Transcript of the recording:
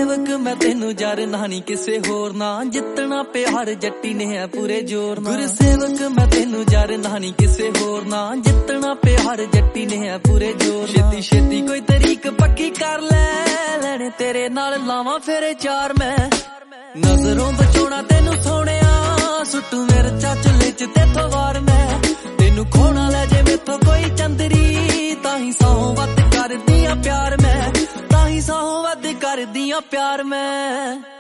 ਸੇਵਕ ਮੈਂ ਤੈਨੂੰ ਜਰ ਨਾ ਨੀ ਕਿਸੇ ਹੋਰ ਨਾ ਜਿੱਤਣਾ ਪਿਆਰ ਜੱਟੀ ਨੇ ਹੈ ਪੂਰੇ ਜ਼ੋਰ ਨਾਲ। ਗੁਰ ਸੇਵਕ ਮੈਂ ਤੈਨੂੰ ਜਰ ਨਾ ਨੀ ਕਿਸੇ ਹੋਰ ਨਾ ਜਿੱਤਣਾ ਪਿਆਰ ਜੱਟੀ ਨੇ ਹੈ ਪੂਰੇ ਜ਼ੋਰ ਨਾਲ। ਛੇਤੀ ਛੇਤੀ ਕੋਈ ਤਰੀਕ ਪੱਕੀ ਕਰ ਲੈ ਲੈਣੇ ਤੇਰੇ ਨਾਲ ਲਾਵਾਂ ਫੇਰੇ ਚਾਰ ਮੈਂ। ਨਜ਼ਰੋਂ ਬਚਾਉਣਾ ਤੈਨੂੰ ਸੋਹਣਿਆ ਸੁੱਟੂ ਮੇਰੇ ਚਾਚਲੇ ਚ ਤੇਥੋਂ ਵਾਰ ਮੈਂ। ਤੈਨੂੰ ਖੋਣਾ ਲੈ ਜੇ ਮੇਥੋਂ ਕੋਈ ਚੰਦਰੀ ਤਾਹੀਂ ਸੌ ਵੱਧ ਕਰਦੀ ਆ ਪਿਆਰ ਮੈਂ। ਤਾਹੀਂ ਸੌ ਵੱਧ ਕਰਦੀ ਆ ਪਿਆਰ ਮੈਂ।